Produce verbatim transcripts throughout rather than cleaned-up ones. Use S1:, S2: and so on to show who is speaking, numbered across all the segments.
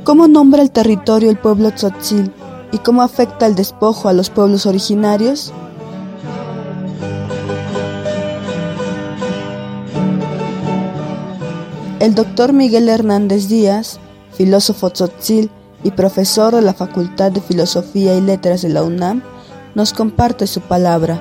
S1: ¿Cómo nombra el territorio el pueblo tzotzil y cómo afecta el despojo a los pueblos originarios? El doctor Miguel Hernández Díaz, filósofo tzotzil y profesor de la Facultad de Filosofía y Letras de la UNAM, nos comparte su palabra.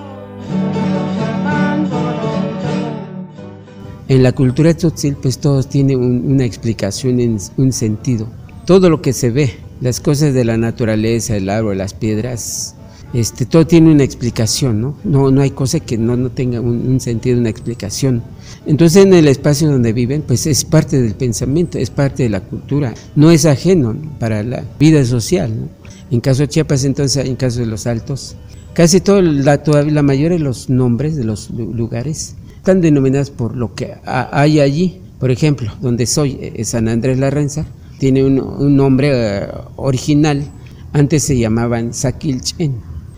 S2: En la cultura tzotzil, pues todo tiene un, una explicación, en, un sentido. Todo lo que se ve, las cosas de la naturaleza, el árbol, las piedras, este, todo tiene una explicación, ¿no? No, no hay cosa que no, no tenga un, un sentido, una explicación. Entonces, en el espacio donde viven, pues es parte del pensamiento, es parte de la cultura, no es ajeno, ¿no?, para la vida social, ¿no? En caso de Chiapas, entonces, en caso de los Altos, casi todo, la, toda, la mayoría de los nombres de los lugares están denominados por lo que hay allí. Por ejemplo, donde soy, San Andrés Larrainza, tiene un, un nombre uh, original. Antes se llamaban Saquilchen.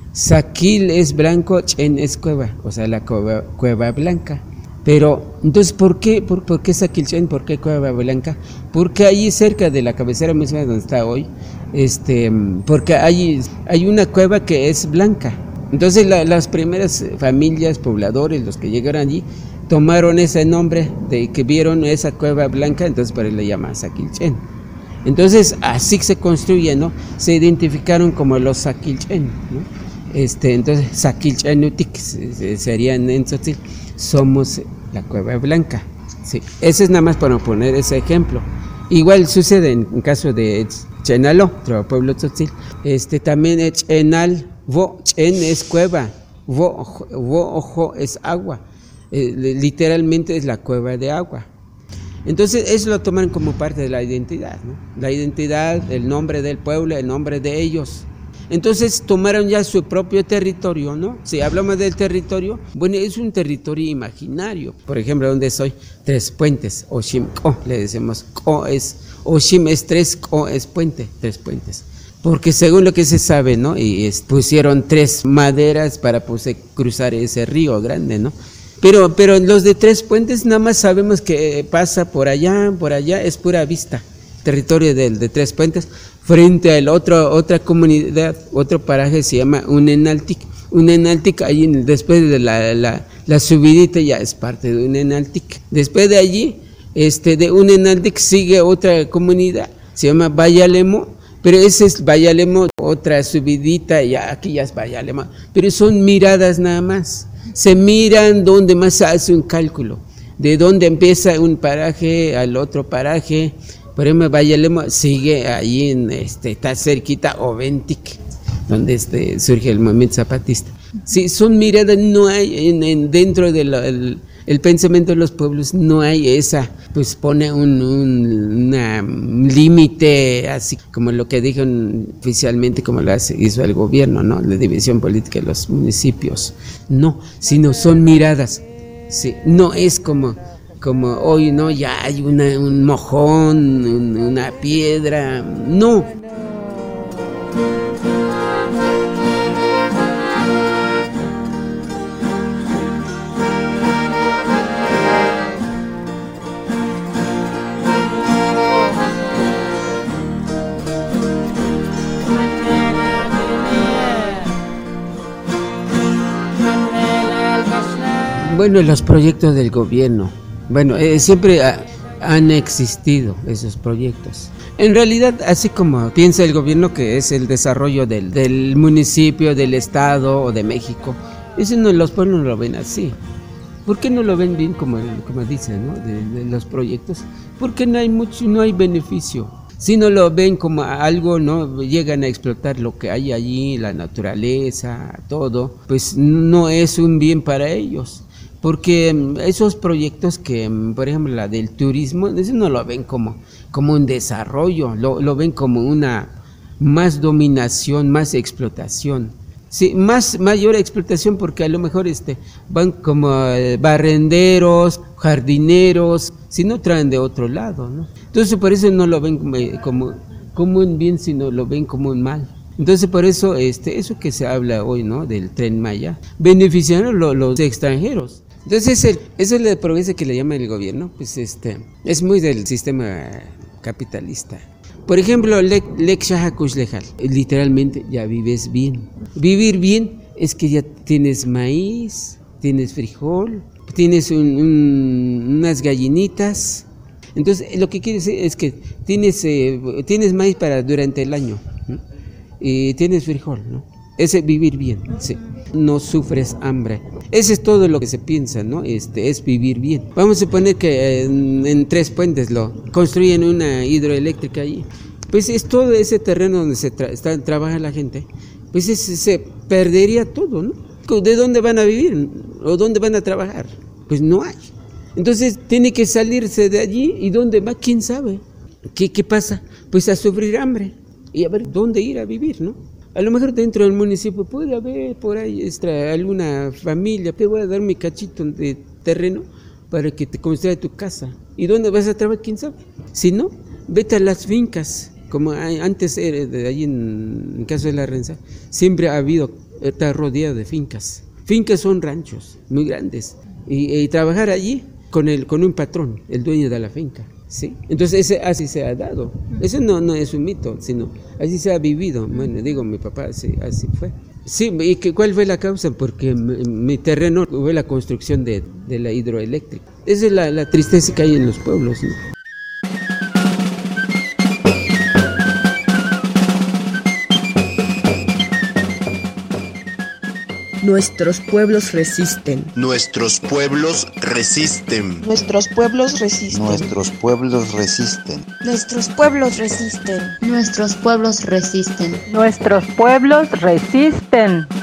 S2: Saquil es blanco, Chen es cueva, o sea, la cueva, cueva blanca. Pero, entonces, ¿por qué, por, por qué Saquilchen? ¿Por qué cueva blanca? Porque allí cerca de la cabecera misma donde está hoy, este, porque hay, hay una cueva que es blanca. Entonces la, las primeras familias, pobladores, los que llegaron allí, tomaron ese nombre de que vieron esa cueva blanca, entonces por eso le llaman Saquilchen. Entonces así se construye, ¿no? Se identificaron como los Saquilchen, ¿no? Este, entonces Saquilchenutic serían en tzotzil, somos la cueva blanca. Sí, ese es nada más para poner ese ejemplo. Igual sucede en, en caso de Chenaló, otro pueblo tzotzil. Este, también es Chenal. Vo, chen es cueva, vo, vo, ojo es agua, eh, literalmente es la cueva de agua. Entonces eso lo toman como parte de la identidad, ¿no? La identidad, el nombre del pueblo, el nombre de ellos. Entonces tomaron ya su propio territorio, ¿no? Si hablamos del territorio, bueno, es un territorio imaginario. Por ejemplo, donde soy, Tres Puentes, Oshim Ko, le decimos Ko es, Oshim es tres, Ko es puente, Tres Puentes. Porque según lo que se sabe, ¿no?, y es, pusieron tres maderas para pues, cruzar ese río grande, ¿no? Pero, pero los de Tres Puentes nada más sabemos que pasa por allá, por allá, es pura vista, territorio de, de Tres Puentes, frente a la otro, otra comunidad, otro paraje se llama Unenaltic. Unenaltic, ahí después de la, la, la subidita ya es parte de Unenaltic. Después de allí, este, de Unenaltic sigue otra comunidad, se llama Vallalemo. Pero ese es Vallalemo, otra subidita, ya aquí ya es Vallalemo, pero son miradas nada más, se miran donde más se hace un cálculo, de dónde empieza un paraje al otro paraje. Por ejemplo, Vallalemo sigue ahí, en, este, está cerquita Oventic, donde este, surge el movimiento zapatista. Sí, son miradas, no hay en, en, dentro del el, el pensamiento de los pueblos, no hay esa, pues pone un, un una, límite, así como lo que dijeron oficialmente, como lo hace, hizo el gobierno, ¿no?, la división política de los municipios. No, sino son miradas. Sí, no es como, como hoy, ¿no?, ya hay una, un mojón, un, una piedra, no. Bueno, los proyectos del gobierno, bueno, eh, siempre ha, han existido esos proyectos. En realidad, así como piensa el gobierno que es el desarrollo del, del municipio, del estado o de México, eso no, los pueblos no lo ven así. ¿Por qué no lo ven bien como, como dicen, ¿no?, de, de los proyectos? Porque no hay mucho, no hay beneficio. Si no lo ven como algo, ¿no?, llegan a explotar lo que hay allí, la naturaleza, todo, pues no es un bien para ellos. Porque esos proyectos que, por ejemplo, la del turismo, eso no lo ven como, como un desarrollo, lo, lo ven como una más dominación, más explotación. Sí, más mayor explotación, porque a lo mejor este van como barrenderos, jardineros, si no traen de otro lado, ¿no? Entonces por eso no lo ven como, como, como un bien, sino lo ven como un mal. Entonces por eso este eso que se habla hoy, ¿no?, del Tren Maya, beneficiaron los, los extranjeros. Entonces el, eso es el progreso que le llama el gobierno, pues este es muy del sistema capitalista. Por ejemplo, lek shahakush lejal, literalmente ya vives bien. Vivir bien es que ya tienes maíz, tienes frijol, tienes un, un, unas gallinitas. Entonces, lo que quiere decir es que tienes, eh, tienes maíz para durante el año, ¿no? Y tienes frijol, ¿no? Ese vivir bien, sí. No sufres hambre. Ese es todo lo que se piensa, ¿no? Este, es vivir bien. Vamos a suponer que en, en Tres Puentes lo construyen una hidroeléctrica allí. Pues es todo ese terreno donde se tra está, trabaja la gente. Pues ese, se perdería todo, ¿no? ¿De dónde van a vivir? ¿O dónde van a trabajar? Pues no hay. Entonces tiene que salirse de allí. ¿Y dónde va? ¿Quién sabe? ¿Qué, qué pasa? Pues a sufrir hambre. Y a ver dónde ir a vivir, ¿no? A lo mejor dentro del municipio puede haber por ahí extra, alguna familia. Te voy a dar mi cachito de terreno para que te construya tu casa. ¿Y dónde vas a trabajar? ¿Quién sabe? Si no, vete a las fincas. Como antes era de allí en, en caso de la Renza, siempre ha habido, está rodeado de fincas. Fincas son ranchos muy grandes. Y, y trabajar allí con, el, con un patrón, el dueño de la finca. ¿Sí? Entonces ese, así se ha dado. Eso no, no es un mito, sino así se ha vivido. Bueno, digo, mi papá así, así fue. Sí, ¿y que, cuál fue la causa? Porque mi, mi terreno fue la construcción de, de la hidroeléctrica. Esa es la, la tristeza que hay en los pueblos, ¿no?
S1: Nuestros pueblos resisten.
S3: Nuestros pueblos resisten.
S4: Nuestros pueblos resisten.
S5: Nuestros pueblos resisten.
S6: Nuestros pueblos resisten.
S7: Nuestros pueblos resisten.
S8: Nuestros pueblos resisten.